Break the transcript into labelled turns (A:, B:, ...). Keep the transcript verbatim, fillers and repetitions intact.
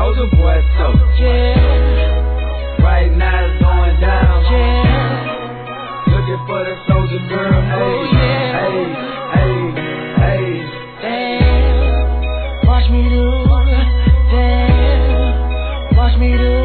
A: soldier boy, so yeah. Right now it's going down, yeah. Looking for the soldier girl, hey, oh, yeah. hey, hey, hey. Damn, watch me do, damn, watch me do.